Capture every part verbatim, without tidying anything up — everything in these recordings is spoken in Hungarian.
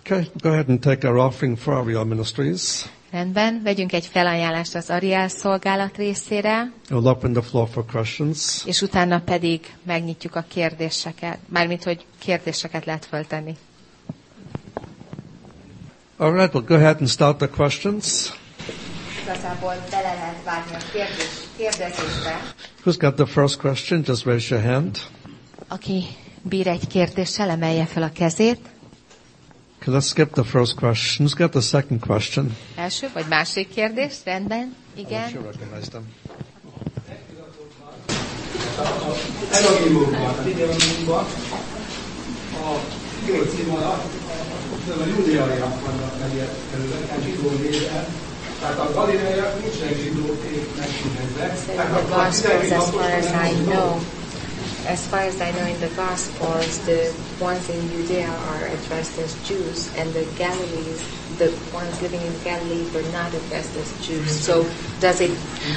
Okay, go ahead and take our offering for our Ariel Ministries. Rendben, vegyünk egy felajánlást az Ariel szolgálat részére. We'll open the floor for questions. És utána pedig megnyitjuk a kérdéseket. Mármint, hogy kérdéseket lehet föltenni. All right, we'll go ahead and start the questions. Igazából bele lehet vágni a kérdés, kérdezésbe. Who's got the first question? Just raise your hand. Aki bír egy kérdéssel, emelje fel a kezét. Okay, let's skip the first question. Who's got the second question? Első vagy másik kérdés? Rendben. Igen. I recognize them. Evangéliumban, a Videónunkban a jó cím alatt a júdeaiak vannak megjelölve, a zsidó néven. Tehát a galileaiak nincsenek zsidóként megszínezve. As far as I know, as far as I know in the Gospels, the ones in Judea are addressed as Jews, and the Galilees, the ones living in Galilee, were not addressed as Jews. So does it?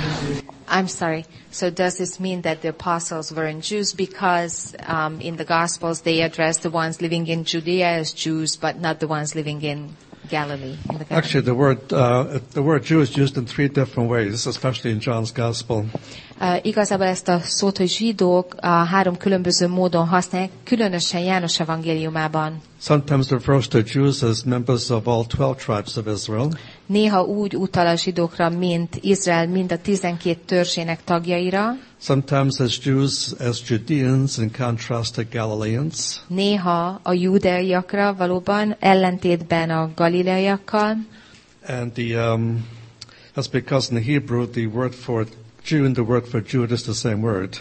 I'm sorry. So does this mean that the apostles weren't Jews because um, in the Gospels they address the ones living in Judea as Jews, but not the ones living in Galilee? In the Galilee? Actually, the word uh, the word Jew is used in three different ways, especially in John's Gospel. Uh, igazából ezt a szót, hogy zsidók a három különböző módon használják, különösen János evangéliumában. Sometimes refers to Jews as members of all twelve tribes of Israel. Néha úgy utal a zsidókra, mint Izrael mind a tizenkét törzsének tagjaira. Sometimes as Jews as Judeans in contrast to Galileans. Néha a júdeaiakra valóban ellentétben a galileaiakkal. And the um, that's because in the Hebrew the word for Jew and the word for Jude is the same word.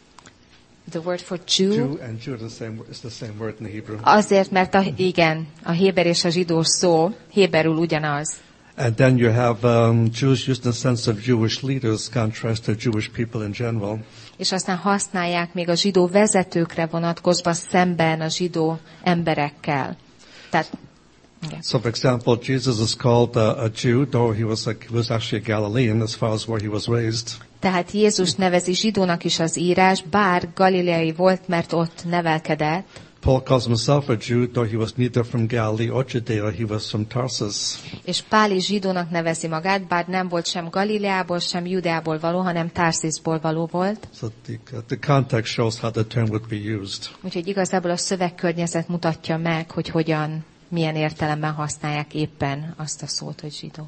The word for Jew. Jew and Jude is the same, is the same word in the Hebrew. Azért, mert a, igen, a héber és a zsidó szó héberül ugyanaz. And then you have um, Jews used in the sense of Jewish leaders, contrast to Jewish people in general. És aztán használják még a zsidó vezetőkre vonatkozva szemben a zsidó emberekkel. Tehát, igen. So, for example, Jesus is called uh, a Jew, though he was, a, he was actually a Galilean as far as where he was raised. Tehát Jézus nevezi zsidónak is az írás, bár galileai volt, mert ott nevelkedett. Paul calls himself a Jew, though he was neither from Galilee or Judea, he was from Tarsus. És Pál is zsidónak nevezi magát, bár nem volt sem Galileából, sem Judeából való, hanem Tarszisból való volt. So the, the context shows how the term would be used. Úgyhogy igazából a szövegkörnyezet mutatja meg, hogy hogyan, milyen értelemben használják éppen azt a szót, hogy zsidó.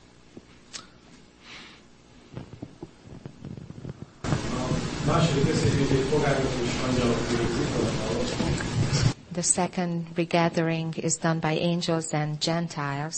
The second regathering is done by angels and Gentiles.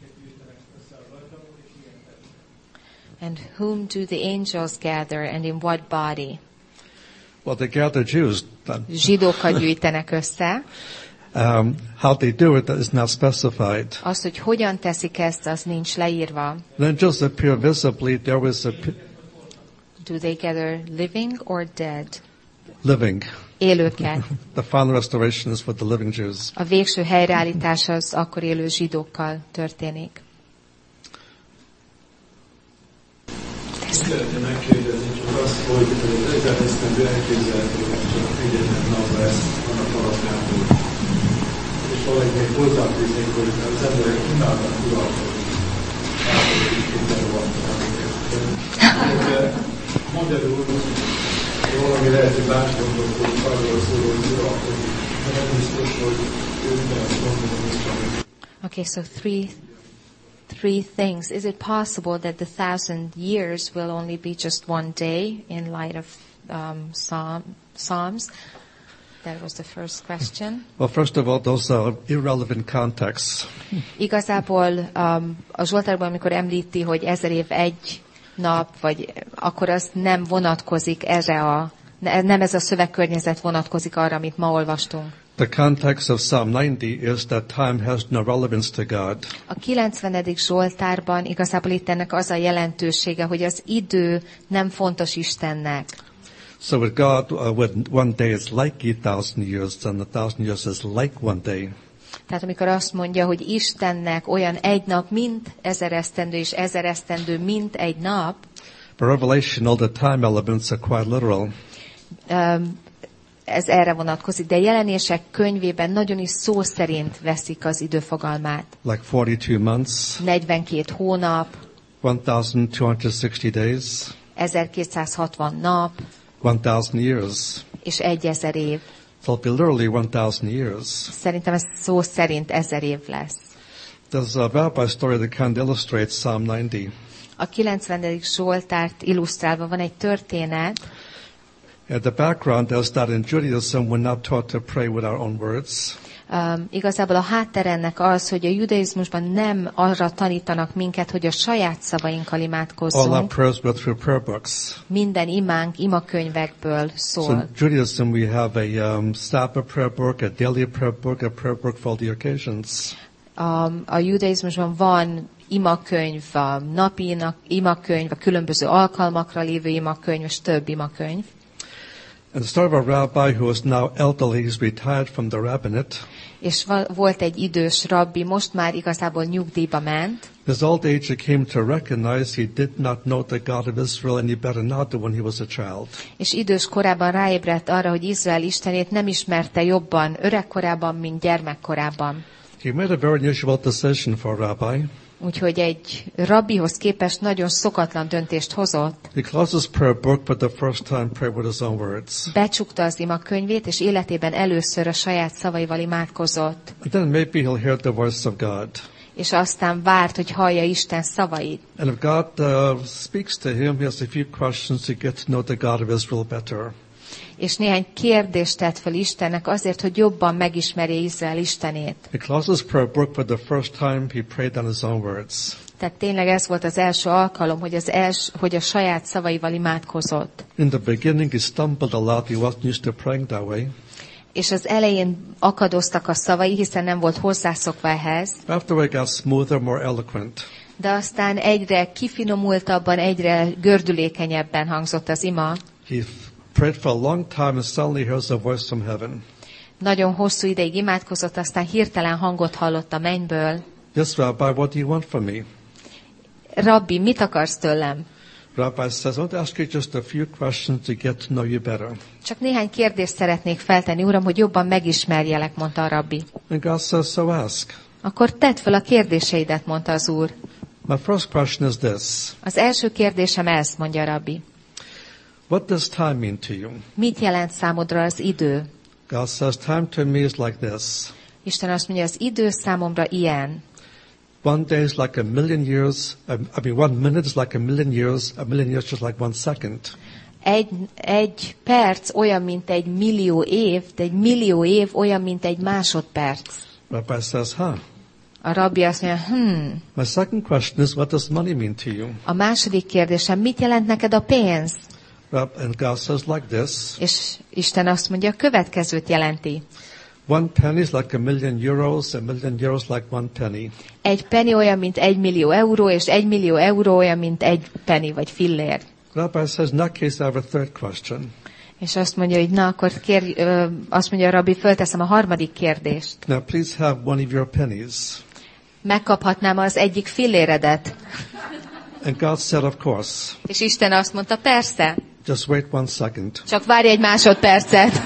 And whom do the angels gather, and in what body? Well, they gather Jews. Zsidókat gyűjtenek össze. Um, how they do it is not specified. Az, hogy hogyan teszik ezt, az nincs leírva. The angels appear visibly. There was a Do they gather living or dead? living. Élőket. The final restoration is for the living Jews. A végső helyreállítás az akkor élő zsidókkal történik. Szeretném megkérdezni csak azt, hogy ezer esztendő elképzelhető, hogy csak egyetlen nap lesz annak alapján, hogy és valahogy még hozzáfűznék, hogy az emberek imádnak uralkodni. Általában is minden van. Mondja úr, valami lehet, hogy más gondolkodunk arról szól, hogy uralkodni. De nem biztos, hogy ő ugyanazt gondolni. Okay, so three three things. Is it possible that the thousand years will only be just one day in light of um, Psalm, Psalms? That was the first question. Well, first of all, those are irrelevant contexts. Igazából um, a Zsoltárban, amikor említi, hogy ezer év egy nap, vagy akkor az nem vonatkozik erre a, nem ez a szövegkörnyezet vonatkozik arra, amit ma olvastunk. The context of Psalm ninety is that time has no relevance to God. A kilencvenedik Zsoltárban igazából itt ennek az a jelentősége, hogy az idő nem fontos Istennek. So with God, uh, when one day is like a thousand years, then a thousand years is like one day. Tehát amikor azt mondja, hogy Istennek olyan egy nap, mint ezer esztendő, és ezer esztendő, mint egy nap. For Revelation, all the time elements are quite literal. Um, ez erre vonatkozik, de Jelenések könyvében nagyon is szó szerint veszik az időfogalmát. Like forty-two months, negyvenkét hónap, one thousand two hundred sixty days, ezerkétszázhatvan nap, one thousand years. és egyezer év. So it'll be literally one thousand years. Szerintem ez szó szerint ezer év lesz. There's a rabbi story that kind of illustrates Psalm ninety. A kilencvenedik Zsoltárt illusztrálva van egy történet. And the background is that in Judaism we're not taught to pray with our own words. Um, igazából a háttér ennek az, hogy a judaizmusban nem arra tanítanak minket, hogy a saját szavainkkal All our imádkozzunk. prayers go through prayer books. Minden imánk imakönyvekből So szól. in Judaism we have a um, Sabbath prayer book, a daily prayer book, a prayer book for all the occasions. A, a judaizmusban van imakönyv, a napi imakönyv, a különböző alkalmakra lévő imakönyv, és több imakönyv. And the story of a rabbi who is now elderly, he's retired from the rabbinate. És va- volt egy idős rabbi, most már igazából nyugdíjba ment, His old age he came to recognize he did not know the God of Israel any better now than when he was a child. és idős korában ráébredt arra, hogy Izrael istenét nem ismerte jobban öregkorában, mint gyermekkorában. He made a very unusual decision for a rabbi. Úgyhogy egy rabbihoz képest nagyon szokatlan döntést hozott. He closed his prayer book, but the first time prayed with his own words. Becsukta az imakönyvét, és életében először a saját szavaival imádkozott. And then maybe he'll hear the voice of God. És aztán várt, hogy hallja Isten szavait. And if God uh, speaks to him, he has a few questions to get to know the God of Israel better. És néhány kérdést tett fel Istennek azért, hogy jobban megismerje Izrael Istenét. He closed his prayer book for the first time. He prayed on his own words. Tehát tényleg ez volt az első alkalom, hogy, az els, hogy a saját szavaival imádkozott. In the beginning, he stumbled a lot. He wasn't used to praying that way. És az elején akadoztak a szavai, hiszen nem volt hozzászokva ehhez. After it got smoother, more eloquent. De aztán egyre kifinomultabban, egyre gördülékenyebben hangzott az ima. He prayed for a long time and suddenly hears a voice from heaven. Nagyon hosszú ideig imádkozott, aztán hirtelen hangot hallott a mennyből. Yes, Rabbi, what do you want from me? Rabbi, mit akarsz tőlem? Rabbi says, I want to ask you just a few questions to get to know you better. Csak néhány kérdést szeretnék feltenni, uram, hogy jobban megismerjelek, mondta a rabbi. And God says, so ask. Akkor tedd fel a kérdéseidet, mondta az úr. My first question is this. Az első kérdésem ez, mondja a rabbi. What does time mean to you? Mit jelent számodra az idő? God says, time to me is like this. Isten azt mondja, az idő számomra ilyen. One day is like a million years. I mean, one minute is like a million years. A million years is like one second. Egy, egy perc olyan, mint egy millió év, de egy millió év olyan, mint egy másodperc. Rabbi says, huh. A rabbi azt mondja, hmm. My second question is, what does money mean to you? A második kérdésem, mit jelent neked a pénz? And God says like this. És Isten azt mondja, a következőt jelenti. One penny is like a million euros, a million euros like one penny. Egy penny olyan, mint egy millió euró, és egy millió euró olyan, mint egy penny, vagy fillér. Rabbi says, in that case, I have a third question. És azt mondja, hogy na, akkor kér, ö, azt mondja a rabbi, fölteszem a harmadik kérdést. Now, please have one of your pennies. Megkaphatnám az egyik filléredet? And God said, of course. És Isten azt mondta, persze. Just wait one second. Csak várj egy másodpercet.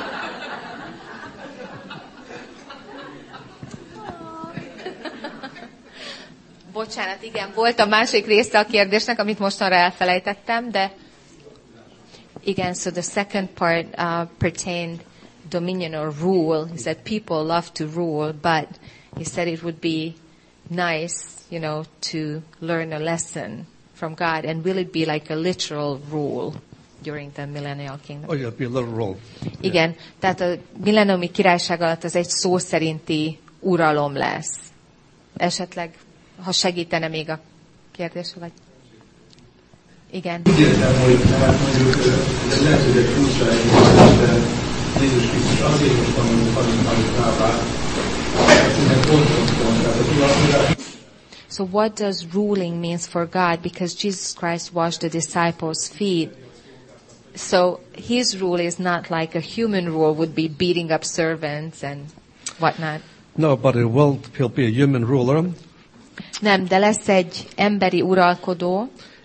Bocsánat, igen, volt a másik része a kérdésnek, amit mostanra elfelejtettem, de igen, so the second part uh, pertained dominion or rule. He said people love to rule, but he said it would be nice, you know, to learn a lesson from God, and will it be like a literal rule during the millennial kingdom? Oh, yeah, be a little roll. Igen, tehát a millenniumi királyság alatt az egy szó szerinti uralom lesz. Esetleg, ha segítene még a kérdésre, vagy... Igen. Úgy értem, hogy hát mondjuk lehet, hogy egy furcsa de Jézus Krisztus azért hoztam, hogy tanítani rábát, mert pontosan, tehát a tudatodás. So what does ruling means for God? Because Jesus Christ washed the disciples' feet. So his rule is not like a human rule would be beating up servants and whatnot. No, but it will, he'll be a human ruler. Nem, de lesz egy emberi uralkodó.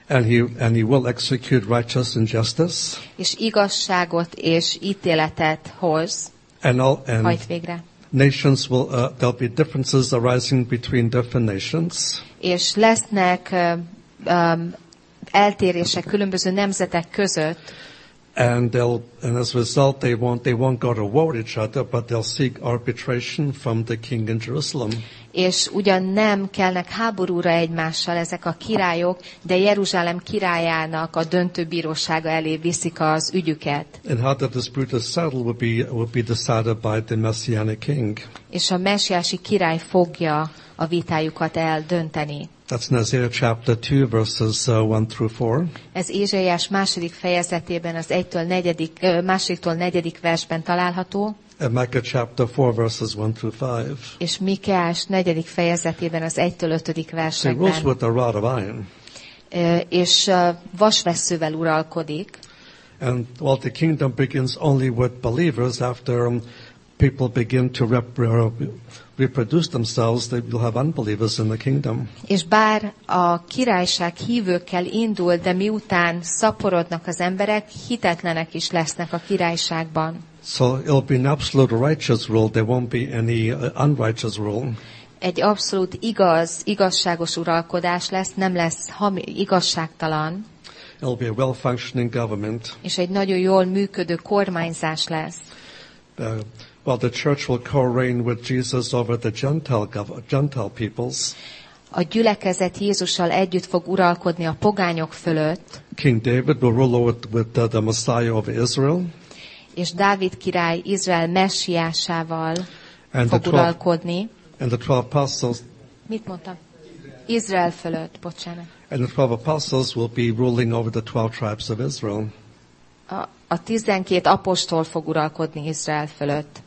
And he, and he will execute righteousness and justice. És igazságot és ítéletet hoz, And all, and hajt végre. nations will, uh, there'll be differences arising between different nations. És lesznek uh, um, eltérések különböző nemzetek között, And they'll, and as a result, they won't, they won't go to war with each other, but they'll seek arbitration from the king in Jerusalem. és ugyan nem kelnek háborúra egymással ezek a királyok, de Jeruzsálem királyának a döntőbírósága elé viszik az ügyüket. And how the dispute is settled will be, will be decided by the Messianic king. És a messiási király fogja a vitájukat eldönteni. That's in Isaiah chapter two, verses uh, one through four. Ez Ézsaiás második fejezetében az egytől negyedik, másodiktól negyedik versben található, And Micah chapter four, verses one through five. és Mikeás negyedik fejezetében az egytől ötödik So he rules versekben, with a rod of iron. Ö, és ö, vasvesszővel uralkodik, And while the kingdom begins only with believers, after um, people begin to rep- uh, reproduce themselves, they will have unbelievers in the kingdom. és bár a királyság hívőkkel indul, de miután szaporodnak az emberek, hitetlenek is lesznek a királyságban. So it'll be an absolute righteous rule. There won't be any uh, unrighteous rule. Egy abszolút igaz, igazságos uralkodás lesz, nem lesz hami, igazságtalan, It'll be a well-functioning government. és egy nagyon jól működő kormányzás lesz. Uh, while the church will co-reign with Jesus over the Gentile, gov- Gentile peoples, A gyülekezet Jézussal együtt fog uralkodni a pogányok fölött, King David will rule over with the, the Messiah over Israel, és Dávid király Izrael messiásával and the fog twelve, uralkodni. and the twelve apostles, Mit mondtam? Izrael fölött, bocsánat. and the twelve apostles will be ruling over the twelve tribes of Israel. A, a tizenkét apostol fog uralkodni Izrael fölött.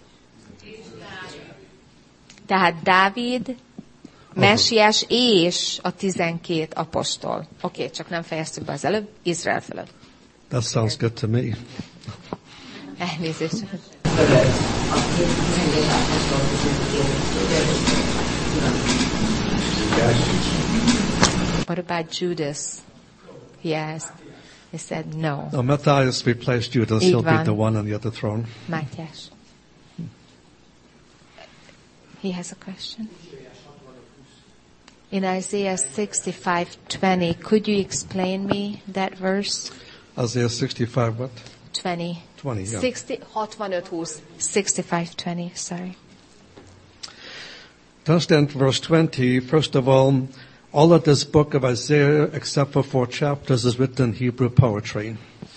Tehát Dávid, messiás és a tizenkét apostol. Oké, okay, csak nem fejeztük be az előbb. Izrael fölött. That sounds good to me. Elnézést. What about Judas? He asked. He said no. Now, Matthias replaced Judas. Így He'll be van. the one on the other throne. Mátyás. He has a question. In Isaiah sixty-five twenty, could you explain me that verse? Isaiah sixty-five, what? twenty. twenty, yeah. sixty, sixty-five twenty. sixty-five twenty, sorry. To understand verse twenty, first of all, all of this book of Isaiah, except for four chapters, is written in Hebrew poetry.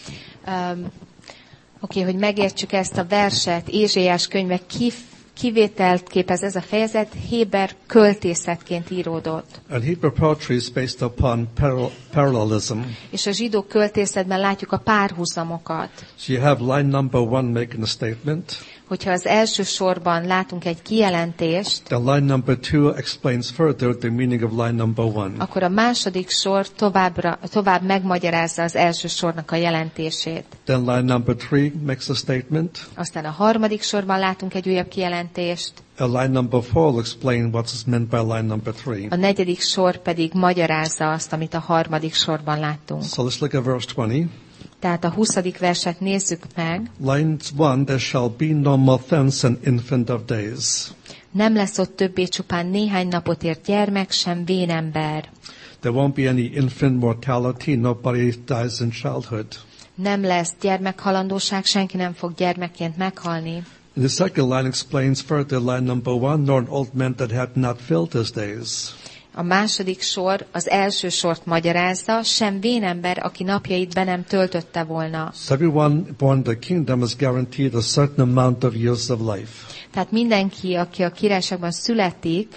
Um, Oké, okay, hogy megértsük ezt a verset, Ézsaiás könyve kif, kivételt képez ez a fejezet, héber költészetként íródott. And Hebrew poetry is based upon paral- parallelism. És a zsidó költészetben látjuk a párhuzamokat. So you have line number one making a statement. Hogyha az első sorban látunk egy kijelentést, Then line number two explains further the meaning of line number one. akkor a második sor továbbra, tovább megmagyarázza az első sornak a jelentését. Then line number three makes a statement. Aztán a harmadik sorban látunk egy újabb kijelentést, A line number four will explain what is meant by line number three. a negyedik sor pedig magyarázza azt, amit a harmadik sorban láttunk. So let's look at verse twenty. Tehát a huszadik verset nézzük meg. Lines one, there shall be no more thence an infant of days. Nem lesz ott többé csupán néhány napot ért gyermek, sem vénember. There won't be any infant mortality. Nobody dies in childhood. Nem lesz gyermekhalandóság, senki nem fog gyermekként meghalni. And the second line explains further line number one, nor an old man that had not filled his days. A második sor az első sort magyarázza, sem vénember, aki napjait be nem töltötte volna. So everyone born in the kingdom is guaranteed a certain amount of years of life. Tehát mindenki, aki a királyságban születik,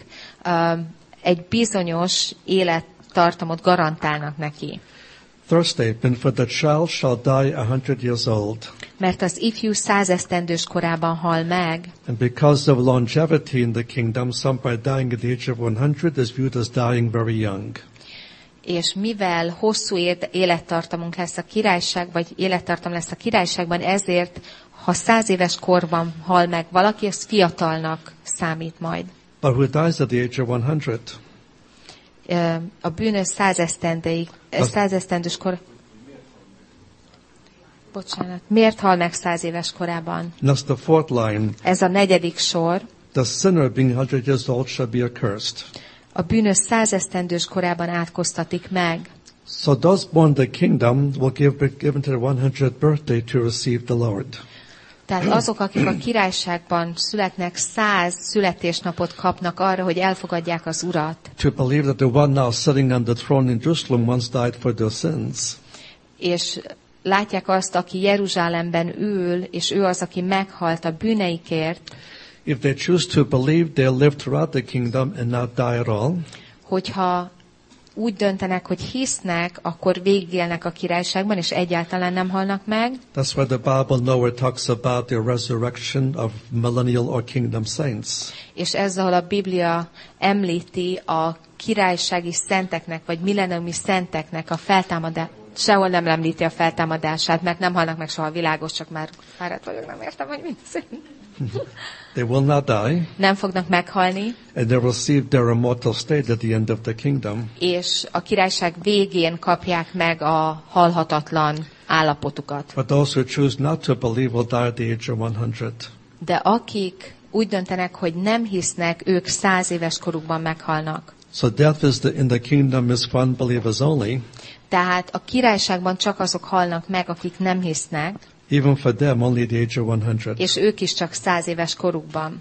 egy bizonyos élettartamot garantálnak neki. Third statement, for the child shall die a hundred years old. Mert az ifjú százesztendős korában hal meg, And because of longevity in the kingdom, some by dying at the age of one hundred is viewed as dying very young. és mivel hosszú élettartamunk lesz a királyság, vagy élettartam lesz a királyságban, ezért, ha száz éves korban hal meg valaki, ez fiatalnak számít majd. But who dies at the age of one hundred? a bűnös százesztendeig, százesztendős kor... Bocsánat. Miért hal meg száz éves korában? That's the fourth line. Ez a negyedik sor. The sinner being one hundred years old shall be accursed. A bűnös százesztendős korában átkoztatik meg. So those born the kingdom will give given to the one hundredth birthday to receive the Lord. Tehát azok, akik a királyságban születnek, száz születésnapot kapnak arra, hogy elfogadják az Urat. To believe that the one now sitting on the throne in Jerusalem once died for their sins. És látják azt, aki Jeruzsálemben ül, és ő az, aki meghalt a bűneikért. If they choose to believe, they'll live throughout the kingdom and not die at all. Hogyha úgy döntenek, hogy hisznek, akkor végigélnek a királyságban, és egyáltalán nem halnak meg. That's why the Bible nowhere talks about the resurrection of millennial or kingdom saints. És ez, ahol a Biblia említi a királysági szenteknek, vagy millenniumi szenteknek a feltámadását, sehol nem említi a feltámadását, mert nem halnak meg soha, világos, csak már fáradt vagyok, nem értem, hogy mit szint. They will not die. Nem fognak meghalni. And they receive their immortal state at the end of the kingdom. És a királyság végén kapják meg a halhatatlan állapotukat. But those who choose not to believe will die at the age of one hundred. De akik úgy döntenek, hogy nem hisznek, ők száz éves korukban meghalnak. So death is the, in the kingdom is for unbelievers only. Tehát a királyságban csak azok halnak meg, akik nem hisznek. Even for them, only the age of one hundred. És ők is csak száz éves korukban.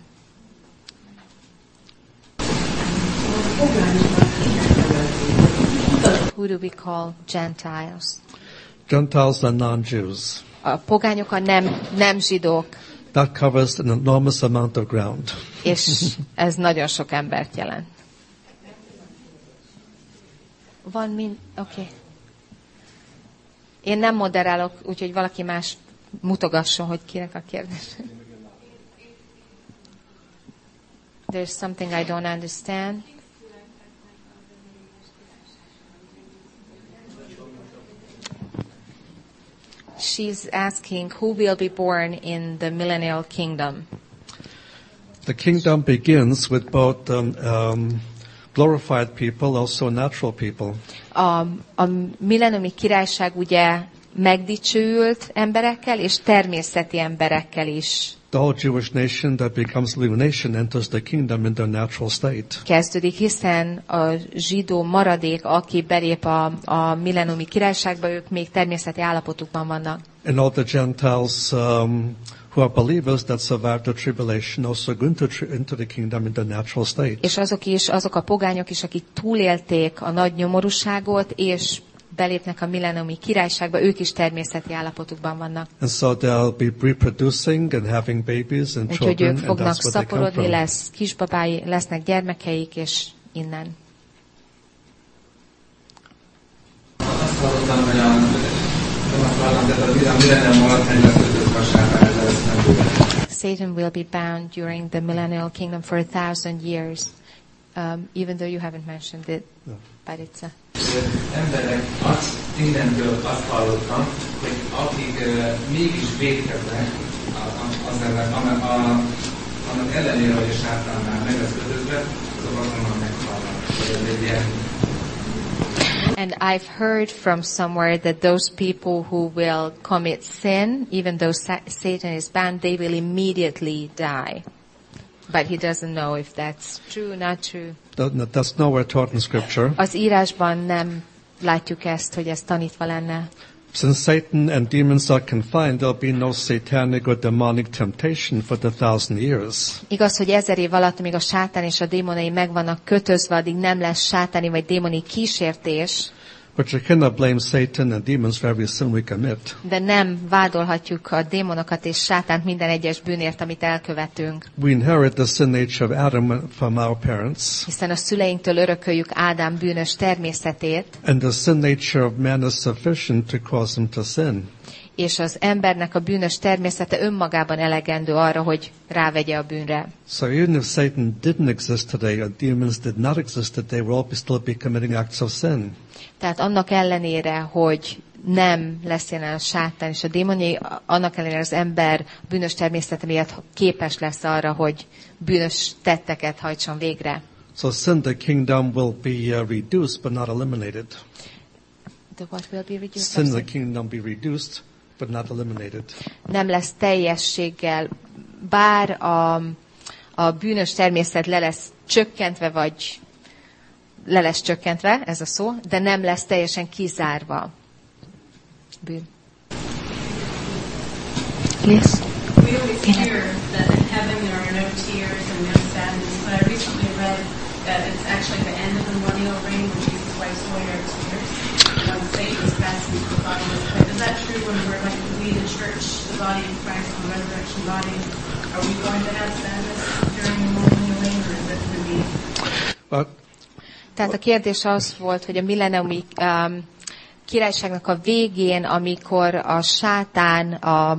Who do we call Gentiles? Gentiles are non-Jews. A pogányok a nem, nem zsidók. That covers an enormous amount of ground. És ez nagyon sok embert jelent. Van mind... Oké. Okay. Én nem moderálok, úgyhogy valaki más mutogasson, hogy kinek a kérdés. There's something I don't understand. She's asking who will be born in the millennial kingdom. The kingdom begins with both um, um, glorified people, also natural people. A, a millenniumi királyság ugye megdicsőült emberekkel és természeti emberekkel is. The whole Jewish nation that becomes a living nation enters the kingdom in their natural state. Kezdődik, hiszen a zsidó maradék, aki belép a, a millenniumi királyságba, ők még természeti állapotukban vannak. And all the Gentiles um, who are believers that survive the tribulation also go into, into the kingdom in the natural state. És azok is, azok a pogányok is, akik túlélték a nagy nyomorúságot, és belépnek a millenniumi királyságba, ők is természeti állapotukban vannak. And so they'll be reproducing and having babies and Úgyhogy children, ők and fognak that's where they come szaporodni, from. lesz kisbabái, lesznek gyermekeik, és innen. Azt hallottam, hogy a millennium alatt egy kötött a sátán lesz. Satan will be bound during the millennial kingdom for a thousand years, um, even though you haven't mentioned it, No. but it's a... Emberek azt, mindentől azt hallottam, hogy akik uh, mégis védkeznek az ellen, annak ellenére, hogy a sátán már meg lesz kötözve, azok azonnal meghalnak. Ez egy ilyen. And I've heard from somewhere that those people who will commit sin, even though sa- Satan is bound, they will immediately die. But he doesn't know if that's true, not true. That- That's nowhere taught in Scripture. Az írásban nem látjuk ezt, hogy ez tanítva lenne. Since Satan and demons are confined, there'll be no satanic or demonic temptation for the thousand years. Igaz, hogy ezer év alatt, amíg a sátán és a démonai meg vannak kötözve, addig nem lesz sátáni vagy démoni kísértés, But you cannot blame Satan and demons for every sin we commit. de nem vádolhatjuk a démonokat és sátánt minden egyes bűnért, amit elkövetünk. We inherit the sin nature of Adam from our parents. Hiszen a szüleinktől örököljük Ádám bűnös természetét, And the sin nature of man is sufficient to cause him to sin. és az embernek a bűnös természete önmagában elegendő arra, hogy rávegye a bűnre. So even if Satan didn't exist today, or demons did not exist today, we'll all be still be committing acts of sin. Tehát annak ellenére, hogy nem lesz jelen a sátán és a démonjai, annak ellenére az ember bűnös természete miatt képes lesz arra, hogy bűnös tetteket hajtson végre. So sin, the kingdom will be uh, reduced but not eliminated. The what will be reduced? Sin, the kingdom be reduced but not eliminated. Nem lesz teljességgel, bár a, a bűnös természet le lesz csökkentve, vagy le lesz csökkentve, ez a szó, de nem lesz teljesen kizárva. Bűn. Yes. We always hear that in heaven there are no tears and no sadness, but I recently read that it's actually the end of the millennial reign when Jesus wipes away our tears. When Satan is cast into the body of Christ. Is that true when we're like we the church, the body of Christ, the resurrection body? Are we going to have sadness during the millennial reign, or is it going to be? But Tehát a kérdés az volt, hogy a millenniumi um, királyságnak a végén, amikor a sátán, a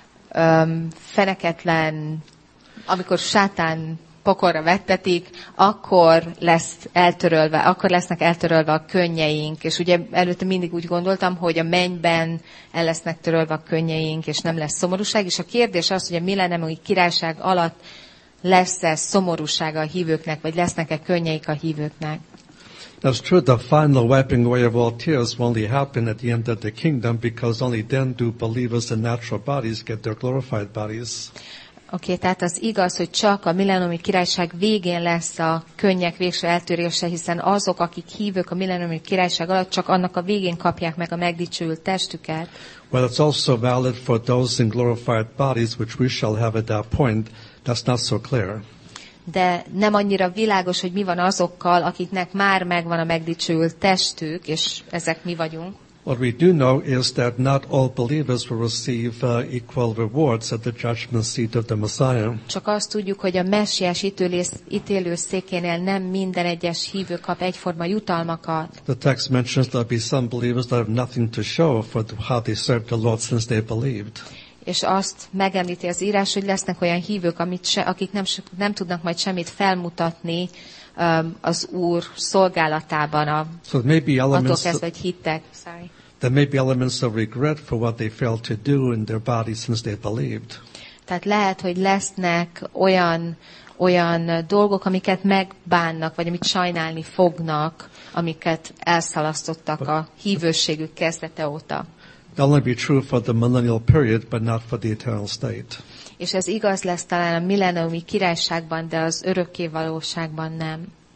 um, feneketlen, amikor sátán pokolra vettetik, akkor lesz eltörölve, akkor lesznek eltörölve a könnyeink. És ugye előtte mindig úgy gondoltam, hogy a mennyben el lesznek törölve a könnyeink, és nem lesz szomorúság. És a kérdés az, hogy a millenniumi királyság alatt lesz-e szomorúsága a hívőknek, vagy lesznek-e könnyeik a hívőknek. that's true. The final wiping away of all tears will only happen at the end of the kingdom, because only then do believers in natural bodies get their glorified bodies. Oké, okay, tehát az igaz, hogy csak a millenniumi királyság végén lesz a könnyek végső eltörése, hiszen azok, akik hívők a millenniumi királyság alatt, csak annak a végén kapják meg a megdicsőült testüket. Well, it's also valid for those in glorified bodies, which we shall have at that point. That's not so clear. De nem annyira világos, hogy mi van azokkal, akiknek már megvan a megdicsőült testük, és ezek mi vagyunk. What we do know is that not all believers will receive uh, equal rewards at the judgment seat of the Messiah. Csak azt tudjuk, hogy a messiás ítélő székénél nem minden egyes hívő kap egyforma jutalmakat. The text mentions there'll be some believers that have nothing to show for how they served the Lord since they believed. És azt megemlíti az írás, hogy lesznek olyan hívők, amit se, akik nem, nem tudnak majd semmit felmutatni um, az Úr szolgálatában, a, So there may be attól elements, kezdve, hogy hittek. Sorry. there may be elements of regret for what they failed to do in their bodies since they believed. Tehát lehet, hogy lesznek olyan, olyan dolgok, amiket megbánnak, vagy amit sajnálni fognak, amiket elszalasztottak a hívőségük kezdete óta. That'll only be true for the millennial period, but not for the eternal state. És ez igaz lesz talán a millenniumi királyságban, de az örökké valóságban nem.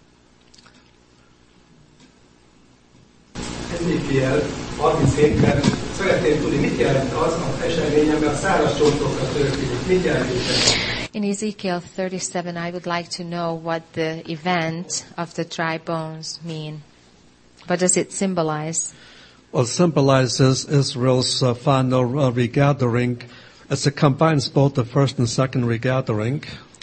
Ezékiel harminchétben szeretném tudni, mit jelent az az esemény, ami a száraz csontokra történik. Mit jelent ez? In Ezekiel thirty-seven, I would like to know what the event of the dry bones mean. What does it symbolize? Well, it symbolizes Israel's uh, final uh, regathering, as it combines both the first and second regathering.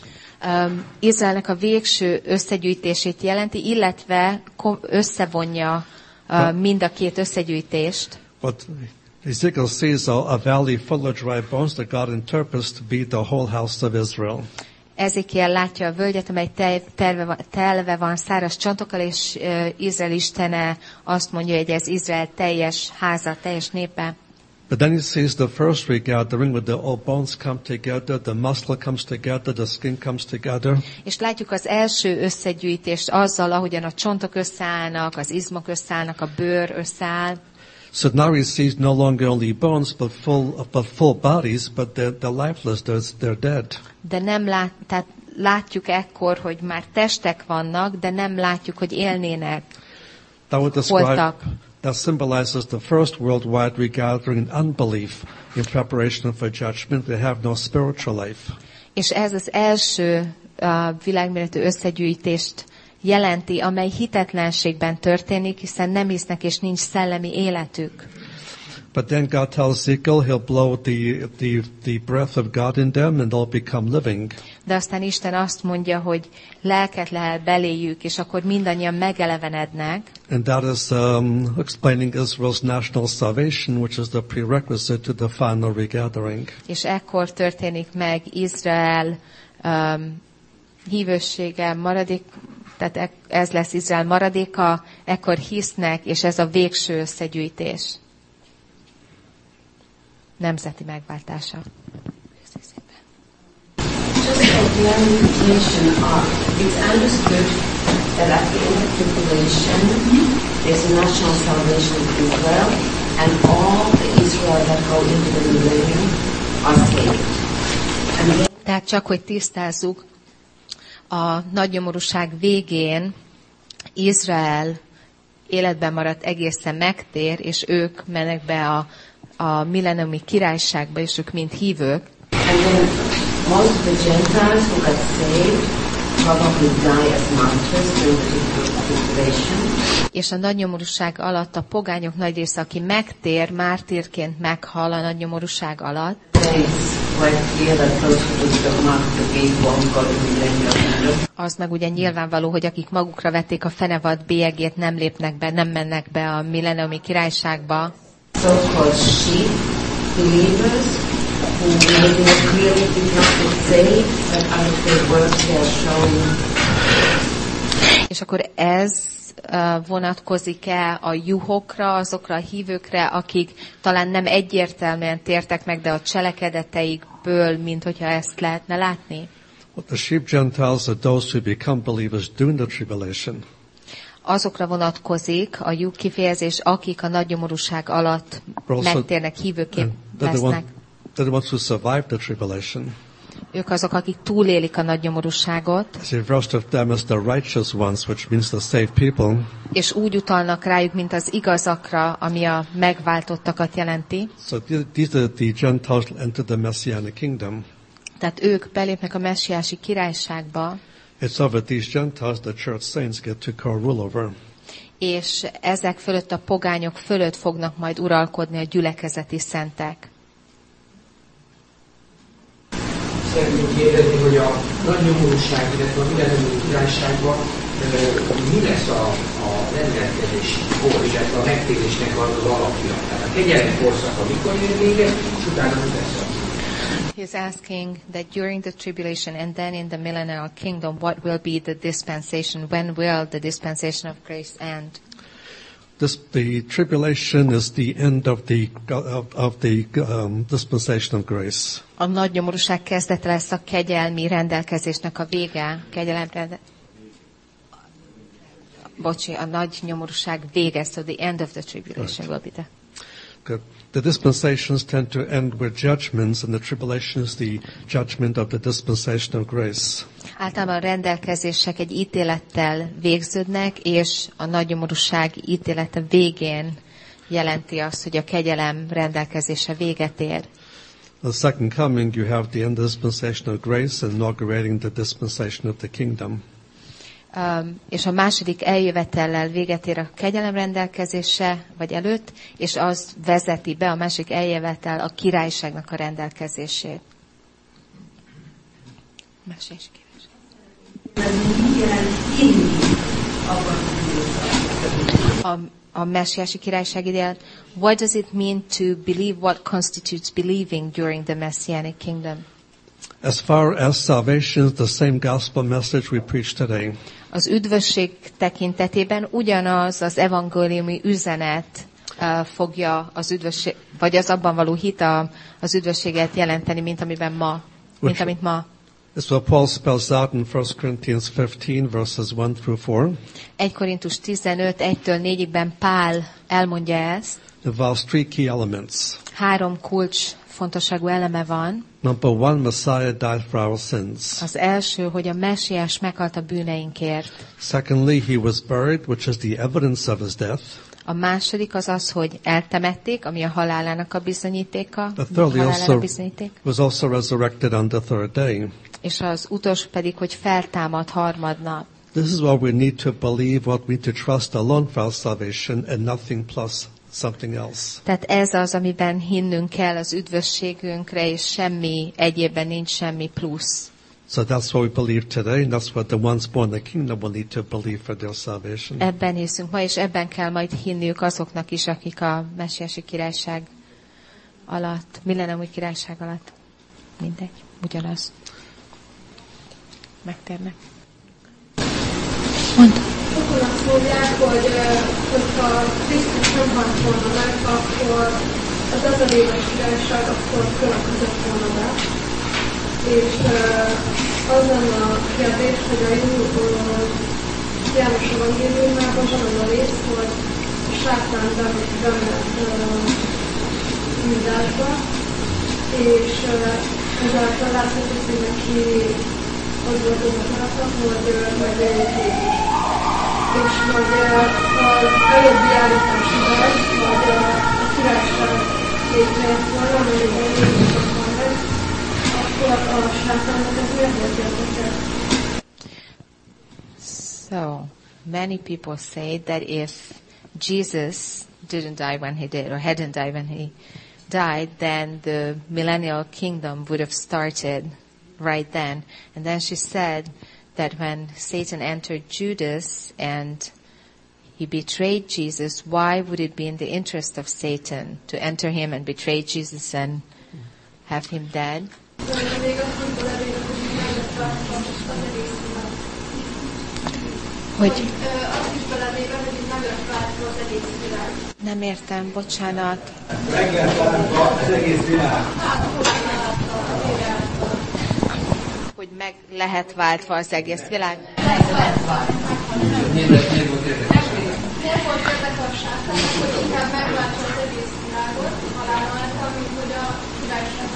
Um, Izraelnek a végső összegyűjtését jelenti, illetve összevonja uh, mind a két összegyűjtést. But Ezekiel sees a, a valley full of dry bones that God interprets to be the whole house of Israel. Ezekiel látja a völgyet, amely telve, telve van száraz csontokkal, és uh, Izrael istene azt mondja, hogy ez Izrael teljes háza, teljes népe. But then he sees the first regathering where the all bones come together, the muscle comes together, the skin comes together. És látjuk az első összegyűjtést azzal, ahogyan a csontok összeállnak, az izmok összeállnak, a bőr összeáll. So now he sees no longer only bones, but full, but full bodies, but they're, they're lifeless, they're, they're dead. De nem lát, tehát látjuk ekkor, hogy már testek vannak, de nem látjuk, hogy élnének, That would describe, holtak. that symbolizes the first worldwide regathering in unbelief in preparation for judgment. They have no spiritual life. És ez az első uh, világméretű összegyűjtést jelenti, amely hitetlenségben történik, hiszen nem hisznek és nincs szellemi életük. But then God tells Ezekiel he'll blow the, the, the breath of God in them and they'll become living. De aztán Isten azt mondja, hogy lelket lehel beléjük, és akkor mindannyian megelevenednek. And that is um, explaining Israel's national salvation, which is the prerequisite to the final regathering. És ekkor történik meg Izrael um, hívősége, maradék, tehát ez lesz Izrael maradéka, ekkor hisznek, és ez a végső összegyűjtés. Nemzeti megváltása. Just like the unification of, it's understood that at the end of tribulation, there's a national salvation of Israel, and all the Israel that go into the millennium are saved. And then, tehát csak, hogy tisztázzuk, a nagynyomorúság végén Izrael életben maradt egészen megtér, és ők mennek be a, a millenniumi királyságba, és ők mind hívők. And then most of the Gentiles who got saved probably die as martyrs during the tribulation. És a nagynyomorúság alatt a pogányok nagy része, aki megtér, mártírként meghal a nagynyomorúság alatt. Az meg ugye nyilvánvaló, hogy akik magukra vették a fenevad bélyegét, nem lépnek be, nem mennek be a millenniumi királyságba. So-called sheep believers who maybe really did not get saved, but out of their works they are showing. És akkor ez uh, vonatkozik-e a juhokra, azokra a hívőkre, akik talán nem egyértelműen tértek meg, de a cselekedeteikből, mint hogyha ezt lehetne látni? Well, the sheep Gentiles are those who become believers during the tribulation. Azokra vonatkozik a juh kifejezés, akik a nagynyomorúság alatt megtérnek, hívőként lesznek. They're the ones who survive the tribulation. Ők azok, akik túlélik a nagynyomorúságot. They refer to them as the righteous ones, which means the saved people. És úgy utalnak rájuk, mint az igazakra, ami a megváltottakat jelenti. So these are the Gentiles enter the Messianic kingdom. Tehát ők belépnek a messiási királyságba. It's over these Gentiles the church saints get to co-rule over. És ezek fölött, a pogányok fölött fognak majd uralkodni a gyülekezeti szentek. Szeretném kérdezni, hogy a nagy nyomorúság, illetve a millenniumi királyságban mi lesz a, a rendelkezési kor, illetve a megtérésnek az az alapja. Tehát a kegyelmi korszaka mikor ér véget, és utána mi lesz az? He's asking that during the tribulation and then in the millennial kingdom, what will be the dispensation? When will the dispensation of grace end? This, the tribulation is the end of the of, of the um, dispensation of grace. A nagy nyomorúság kezdete lesz a kegyelmi rendelkezésnek a vége. Kegyelem rende... Bocsi, a nagy nyomorúság vége, so the end of the tribulation will be the... Good. The dispensations tend to end with judgments, and the tribulation is the judgment of the dispensation of grace. Általában a rendelkezések egy ítélettel végződnek, és a nagy nyomorúság ítélete végén jelenti azt, hogy a kegyelem rendelkezése véget ér. The second coming, you have the end dispensation of grace, inaugurating the dispensation of the kingdom. Um, és a második eljövetellel véget ér a kegyelem rendelkezése, vagy előtt, és az vezeti be a másik eljövetel a királyságnak a rendelkezését. Mesélj, a, a messiási királyság idején. What does it mean to believe? What constitutes believing during the messianic kingdom? As far as salvation is the same gospel message we preach today. Az üdvösség tekintetében ugyanaz az evangéliumi üzenet uh, fogja az üdvösség, vagy az abban való hit a, az üdvösséget jelenteni, mint amiben ma, mint amit ma. That's what Paul spells out in First Corinthians fifteen, verses one through four. egy Korintus tizenöt, egytől négyigben Pál elmondja ezt. Involves three key elements. Három kulcs fontosságú eleme van. Number one, Messiah died for our sins. Az első, hogy a messiás meghalt a bűneinkért. Secondly, he was buried, which is the evidence of his death. A második az az, hogy eltemették, ami a halálának a bizonyítéka. The thirdly also bizonyíték. was also resurrected on the third day. És az utolsó pedig, hogy feltámad harmadnap. This is what we need to believe, what we need to trust alone for our salvation, and nothing plus something else. Tehát ez az, amiben hinnünk kell az üdvösségünkre, és semmi egyébben nincs semmi plusz. So that's what we believe today, and that's what the ones born in the kingdom will need to believe for their salvation. Ebben hiszünk ma, és ebben kell majd hinniük azoknak is, akik a messiási királyság alatt, millenniumi királyság alatt, mindegy, ugyanaz. Megtérnek. Mondd. Sokan azt mondják, hogy hogyha Krisztus nem halt volna meg, akkor az ezer éves királyság akkor következett volna be. És az lenne a kérdés, hogy a jó János evangéliumában van az a rész, hogy a sátán bement Júdásba, és ezáltal láthatjuk, hogy neki az volt az akarata, hogy megöljék Jézus. És majd az előbbi állításban, hogy a királyság létrejött volna, amelyben Jézus akar meg, akkor a sátánnak ez miért volt érdeke? So, many people say that if Jesus didn't die when he did, or hadn't died when he died, then the millennial kingdom would have started right then. And then she said that when Satan entered Judas and he betrayed Jesus, why would it be in the interest of Satan to enter him and betray Jesus and have him dead? Hogy nem értem, bocsánat. Hogy meg lehet váltva az egész világ? Miért volt érdek a sátánnak, hogy inkább megváltsa az egész világot, halála által, mint hogy a királyságban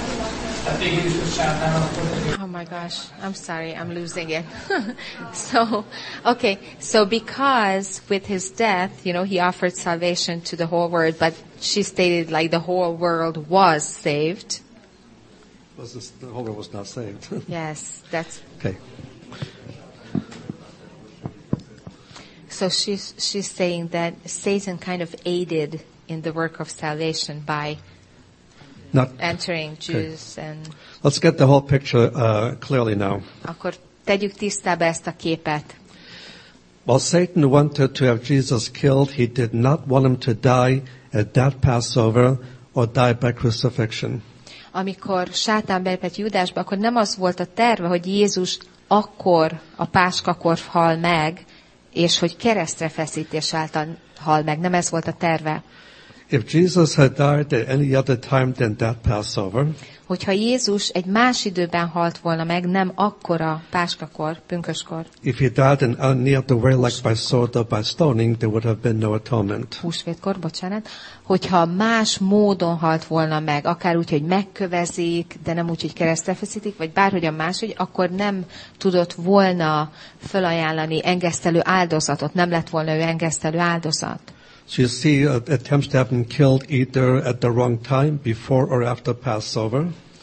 Oh my gosh, I'm sorry, I'm losing it. so, okay, so because with his death, you know, he offered salvation to the whole world, but she stated like the whole world was saved. Was this, the whole world was not saved. Yes, that's... Okay. So she's, she's saying that Satan kind of aided in the work of salvation by Not, entering Jews okay. and... Let's get the whole picture uh, clearly now. Akkor tegyük tisztába ezt a képet. While Satan wanted to have Jesus killed, he did not want him to die at that Passover or die by crucifixion. Amikor sátán belépett Júdásba, akkor nem az volt a terve, hogy Jézus akkor a páskakor hal meg, és hogy keresztre feszítés által hal meg. Nem ez volt a terve. If Jesus had died at any other time than that Passover, hogyha Jézus egy más időben halt volna meg, nem akkora páskakor, pünköskor. If he died in any other way, like by sword or by stoning, there would have been no atonement. Húsvétkor, bocsánat. Hogyha más módon halt volna meg, akár úgy, hogy megkövezik, de nem úgy, hogy keresztre feszítik, vagy bárhogyan máshogy, akkor nem tudott volna felajánlani engesztelő áldozatot, nem lett volna ő engesztelő áldozat. So you see uh, attempts to have him killed either at the wrong time, before or after Passover.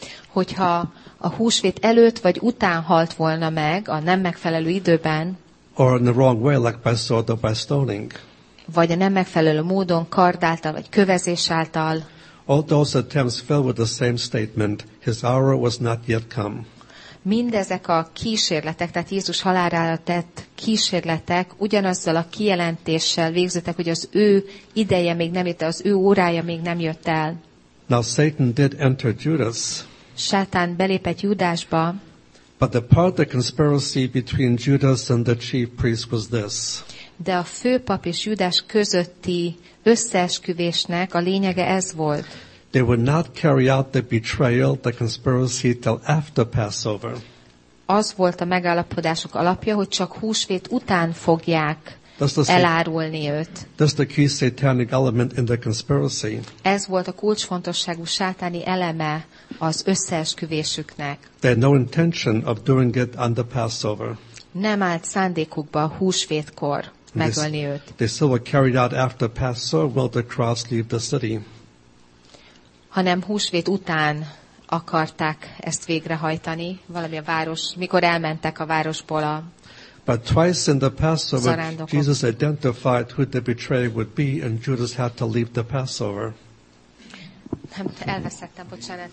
Hogyha a húsvét előtt vagy után halt volna meg, a nem megfelelő időben, or in the wrong way, like by sword or by stoning. vagy a nem megfelelő módon, kard által, vagy kövezés által. All those attempts fell with the same statement, his hour was not yet come. Mindezek a kísérletek, tehát Jézus halálára tett kísérletek ugyanazzal a kijelentéssel végződtek, hogy az ő ideje még nem jött el, az ő órája még nem jött el. Now Satan did enter Judas. Sátán belépett Júdásba. But the part of the conspiracy between Judas and the chief priest was this. De a főpap és Júdás közötti összeesküvésnek a lényege ez volt. They would not carry out the betrayal, the conspiracy, till after Passover. Az volt a megállapodások alapja, hogy csak húsvét után fogják elárulni őt. That's the key satanic element in the conspiracy. Ez volt a kulcsfontosságú sátáni eleme az összeesküvésüknek. They had no intention of doing it on the Passover. Nem állt szándékukba húsvétkor megölni őt. They still were carried out after Passover while the crowds leave the city. Hanem húsvét után akarták ezt végrehajtani, valami a város, mikor elmentek a városból a But twice in the Passover, zarándokok. Jesus identified who the betrayer would be, and Judas had to leave the Passover. Nem, elveszettem, bocsánat.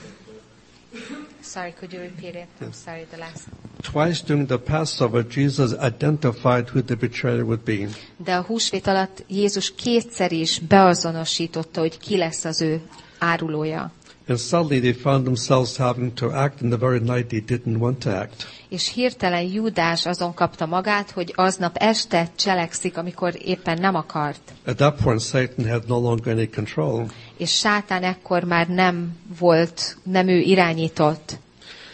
Sorry, could you repeat it? I'm sorry, the last. Twice during the Passover, Jesus identified who the betrayer would be. De a húsvét alatt Jézus kétszer is beazonosította, hogy ki lesz az ő árulója. And suddenly they found themselves having to act in the very night they didn't want to act. És hirtelen Júdás azon kapta magát, hogy aznap este cselekszik, amikor éppen nem akart. At that point, Satan had no longer any control. És sátán ekkor már nem volt, nem ő irányított.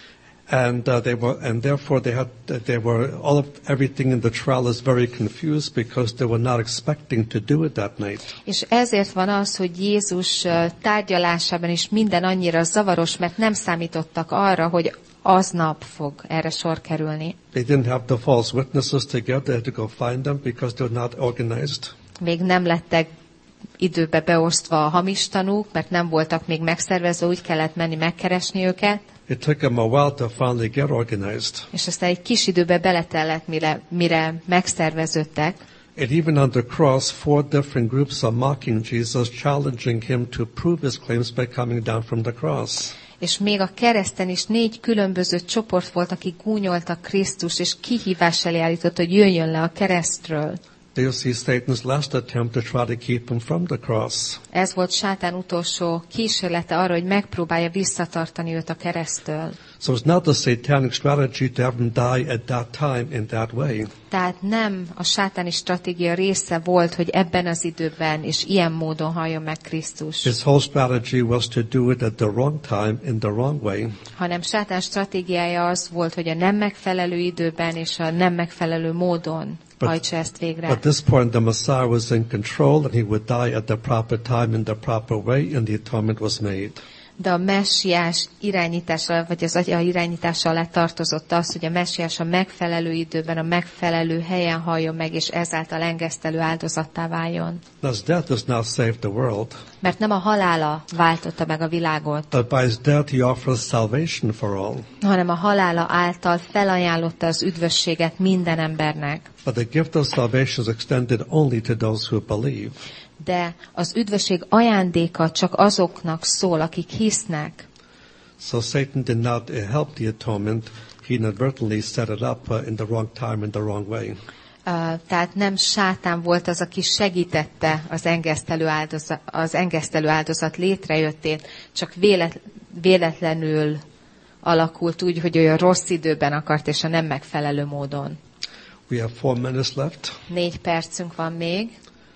And uh, they were, and therefore they had, they were all of everything in the trial is very confused because they were not expecting to do it that night. És ezért van az, hogy Jézus uh, tárgyalásában is minden annyira zavaros, mert nem számítottak arra, hogy aznap fog erre sor kerülni. They didn't have the false witnesses together. They had to go find them because they were not organized. Még nem lettek időbe beosztva a hamis tanúk, mert nem voltak még megszervezve, úgy kellett menni megkeresni őket. It took them a while to finally get organized. És aztán egy kis időbe beletellett, mire, mire megszerveződtek. And even on the cross, four different groups are mocking Jesus, challenging him to prove his claims by coming down from the cross. És még a kereszten is négy különböző csoport volt, akik gúnyoltak Krisztus, és kihívás elé állított, hogy jöjjön le a keresztről. You see Satan's last attempt to try to keep him from the cross. Ez volt Sátán utolsó kísérlete arra, hogy megpróbálja visszatartani őt a keresztől. So it's not the satanic strategy to have him die at that time in that way. Tehát nem a sátáni stratégia része volt, hogy ebben az időben és ilyen módon halljon meg Krisztus. His whole strategy was to do it at the wrong time in the wrong way. Hanem Sátán stratégiája az volt, hogy a nem megfelelő időben és a nem megfelelő módon hajtsa ezt végre. At this point the Messiah was in control and he would die at the proper time in the proper way and the atonement was made. De a messiás irányítása, vagy az atya irányítása alá tartozott az, hogy a messiás a megfelelő időben, a megfelelő helyen halljon meg, és ezáltal engesztelő áldozattá váljon. His death does not save the world. Mert nem a halála váltotta meg a világot, But by his death he offers salvation for all. hanem a halála által felajánlotta az üdvösséget minden embernek. But the gift of salvation is extended only to those who believe. De az üdvösség ajándéka csak azoknak szól, akik hisznek. So Satan did not uh, help the atonement. He inadvertently set it up uh, in the wrong time, in the wrong way. Uh, tehát nem Sátán volt az, aki segítette az engesztelő áldozat, az engesztelő áldozat létrejöttét, csak vélet, véletlenül alakult úgy, hogy olyan rossz időben akart, és a nem megfelelő módon. We have four minutes left. Négy percünk van még.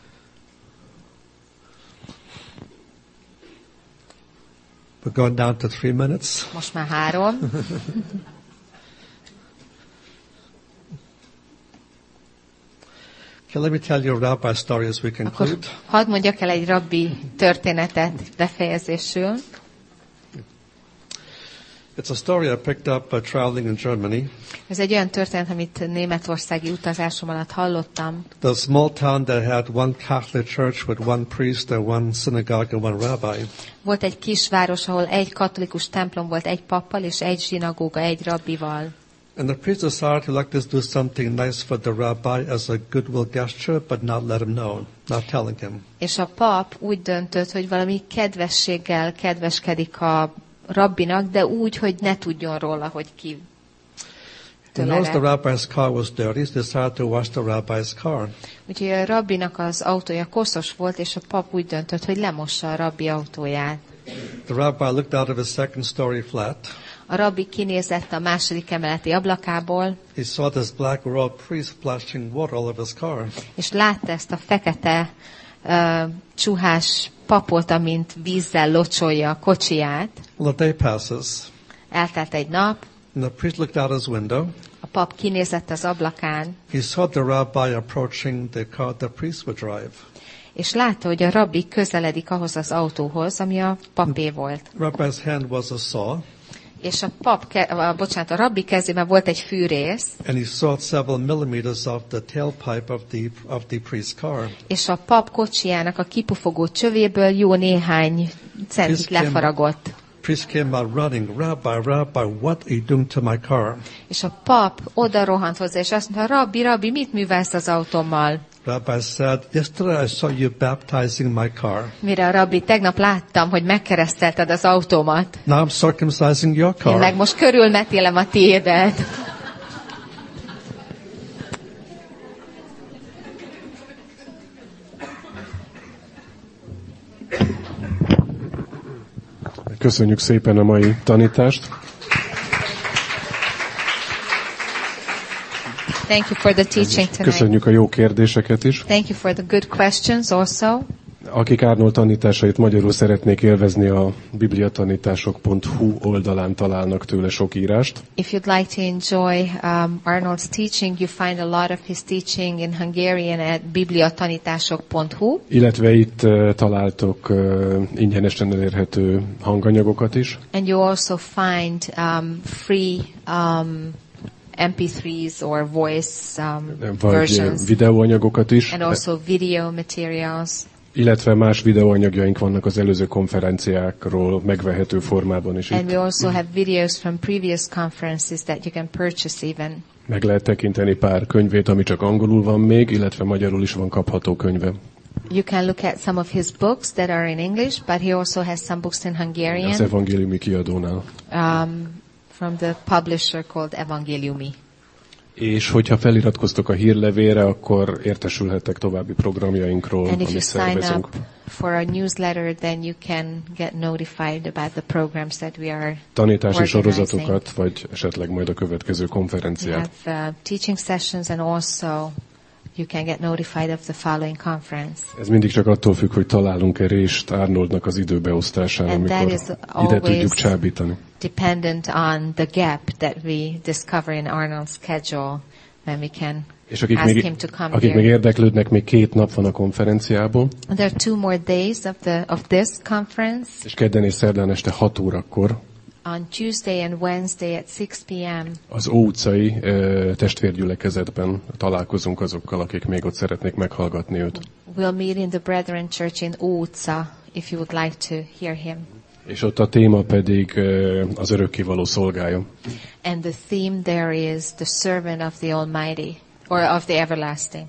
We're going down to three minutes. Most már három. Okay, let me tell you a rabbi story as we conclude. Akkor hadd mondjak el egy rabbi történetet befejezésül. It's a story I picked up uh, traveling in Germany. Ez egy olyan történet, amit németországi utazásom alatt hallottam. The small town that had one Catholic church with one priest and one synagogue and one rabbi. Volt egy kisváros, ahol egy katolikus templom volt, egy pappal és egy zsinagóga, egy rabbival. And the priest decided to like to do something nice for the rabbi as a goodwill gesture, but not let him know, not telling him. És a pap úgy döntött, hogy valami kedvességgel kedveskedik a rabbinak, de úgy, hogy ne tudjon róla, hogy ki. He knows the rabbi's car was dirty, so decided to wash the rabbi's car. Úgyhogy a rabbinak az autója koszos volt, és a pap úgy döntött, hogy lemossa a rabbi autóját. The rabbi looked out of his second story flat. A rabbi kinézett a második emeleti ablakából, He saw this black robed priest splashing water all over his car. és látta ezt a fekete uh, csuhás papot, amint vízzel locsolja a kocsiját. Well, a day passes, Eltelt egy nap, and the priest looked out his window. a pap kinézett az ablakán, He saw the rabbi approaching the car the priest would drive. és látta, hogy a rabbi közeledik ahhoz az autóhoz, ami a papé volt. The rabbi's hand was a saw, És a pap, ke- a, bocsánat, a rabbi kezében volt egy fűrész, and he sawed several millimeters off the tailpipe of the of the priest's car. és a pap kocsijának a kipufogó csövéből jó néhány centit Priest came- lefaragott. Priest came out running, Rabbi, Rabbi, what are you doing to my car? És a pap oda rohant hozzá, és azt mondta, rabbi, rabbi, mit művelsz az autómmal? Rabbi said, yesterday I saw you baptizing my car. Mire a rabbi, tegnap láttam, hogy megkeresztelted az autómat. Now I'm circumcising your Én meg car. most körülmetélem a tiédet. Köszönjük szépen a mai tanítást. Thank you for the teaching tonight. Köszönjük a jó kérdéseket is. Thank you for the good questions also. Akik Arnold tanításait magyarul szeretnék élvezni, a bibliatanítások pont hu oldalán találnak tőle sok írást. If you'd like to enjoy um, Arnold's teaching, you find a lot of his teaching in Hungarian at bibliatanítások pont hu. Illetve itt uh, találtok uh, ingyenesen elérhető hanganyagokat is. And you also find um, free um, em pé threes or voice um, Vagy versions. videóanyagokat is. And also video materials. Illetve más videóanyagjaink vannak az előző konferenciákról megvehető formában is And itt. we also have videos from previous conferences that you can purchase even. Meg lehet tekinteni pár könyvét, ami csak angolul van még, illetve magyarul is van kapható könyve. You can look at some of his books that are in English, but he also has some books in Hungarian. Az evangéliumi kiadónál. Um, from the publisher called Evangeliumi. És hogyha feliratkoztok a hírlevélre, akkor értesülhettek további programjainkról, And if you amit sign szervezünk. up for our newsletter, then you can get notified about the programs that we are Tanítási organizing. sorozatokat, vagy esetleg majd a következő We konferenciát. have uh, teaching sessions, and also you can get notified of the following conference. Ez mindig csak attól függ, hogy találunk-e részt Arnoldnak az időbeosztásán, And that amikor is ide always tudjuk csábítani. dependent on the gap that we discover in Arnold's schedule, when we can És akik ask még, him to come akik here. még érdeklődnek, még két nap van a konferenciából, There are two more days of the of this conference. és kedden és szerdán este hat órakor On Tuesday and Wednesday at six p.m. az Ó utcai ö, testvérgyülekezetben találkozunk azokkal, akik még ott szeretnék meghallgatni őt. We'll meet in the Brethren Church in Utsa if you would like to hear him. És ott a téma pedig ö, az örökkévaló szolgája. And the theme there is the servant of the Almighty, or of the everlasting,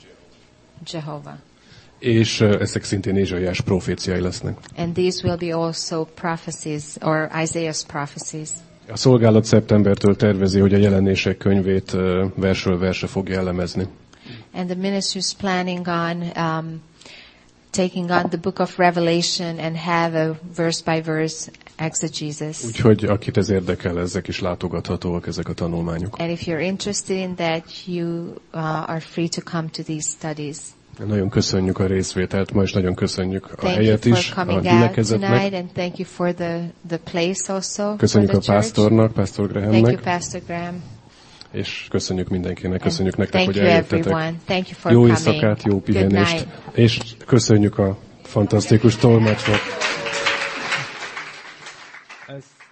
Jehovah. És ö, ezek szintén Ézsaiás proféciái lesznek. And these will be also prophecies, or Isaiah's prophecies. A szolgálat szeptembertől tervezi, hogy a jelenések könyvét ö, versről versre fogja elemezni. And the ministry is planning on um, taking on the book of Revelation and have a verse-by-verse exegesis. Úgyhogy akit ez érdekel, ezek is látogathatóak, ezek a tanulmányok. And if you're interested in that, you uh, are free to come to these studies. Nagyon köszönjük a részvételt, ma is nagyon köszönjük a Thank you helyet for is, a coming out gyülekezetnek. tonight, and thank you for the, the place also. Köszönjük for a the church. pásztornak, Pásztor Thank you, Grahamnek, Pastor Graham. és köszönjük mindenkinek, And köszönjük nektek, thank hogy you eljöttetek. everyone. Thank you for Jó coming. éjszakát, jó Good pihenést, night. és köszönjük a fantasztikus tolmácsot. Ez